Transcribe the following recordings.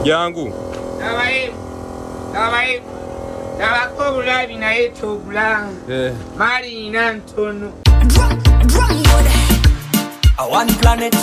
Jangu. Nabaye. Nabako bulabi naye tobula. Mali ina ntono. Drum board. A one planet.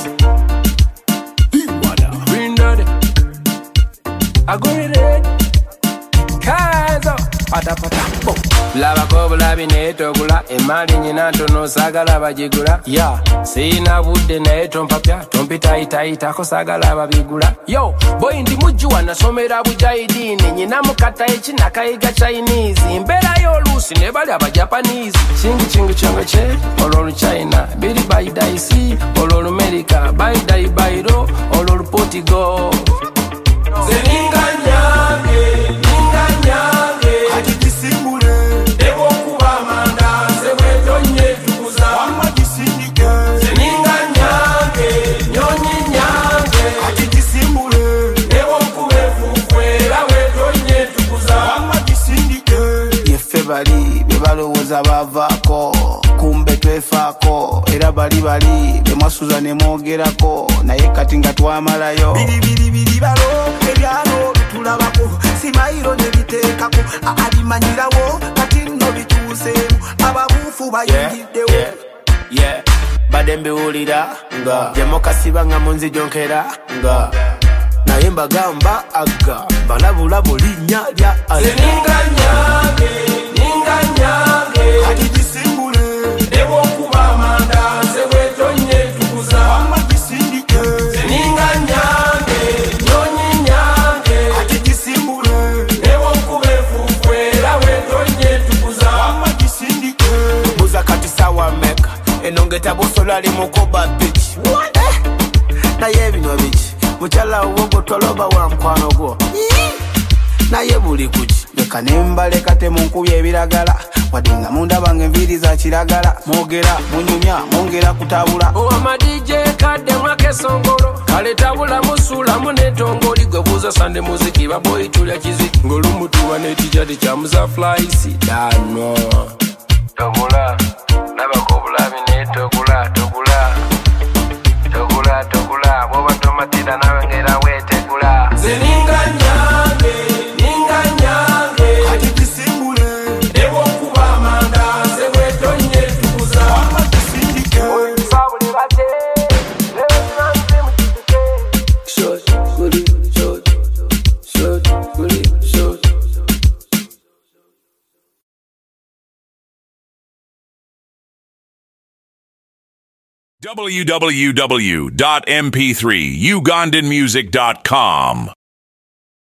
Green dot. I go red. Kazo. Pata. Lava ko bulabi naye tobula. Emali nyina ntono sagala bajigula. Yeah. Sina budde naye tompapya. Tompita ita ko sagala babigula. Yo, boy ndi mujjuwa nasomera bujaidini. Nyina mukata echina kayiga Chinese. Mbera yo lusi ne bali aba Japanese. Chingi che, ololu China. Biri by daisi, ololu America. By dai bayro, ololu Portugal. Zeninga nyange. Hadi disimule. Debo kuba manda. Sewe tonye tukuza. Wama disindike. Zeninga nyange. Nyonyi nyange. Hadi disimule. Debo kube fufwe. Lawe tonye tukuza. Wama disindike. Yefe bali, bebalowoza bavako. Kumbe twefako. Era bali, bemwasuza ne mwogerako. Naye kati nga twamalayo. Biri balo, ebyalo bitulabako. Simairo ne bitekako. Alimanyirawo, kati no bituseemu. Ababuufu bayingiddewo. Yeah. Badembe ulira nga demokasiba nga munzijonkera nga naye mbagamba aga balabula bulinya lya Zeninga nyange hadi disimbule debo kuba manda sewe tonye tukuza wama disindike Zeninga nyange nyonyi nyange hadi disimbule debo kube fufwe lawe tonye tukuza wama disindike buza kati sawa meka enongeta bosola ali mukoba bitch naye bino bitch muchala uwogo toloba wa mkwano gwo naye buli kuki leka nembale kate munkubye ebiragala wadinga munda bange enviri za kiragala mwogera munyumya mwongera kutabula owama DJ kadde mwake songolo kale tabula musula munetongoli gwe buza sande muziki baboyi tulya kiziki ngolumutuwa netijati kyamuza flyisi dano togula nabakobulabi netogula boba tomatira nawe ngera wetegula Zeninga nyange hadi disimbule debo kuba manda sewe tonye tukuza wama disindike sabule bate lebe nanze mukitike shot www.mp3ugandanmusic.com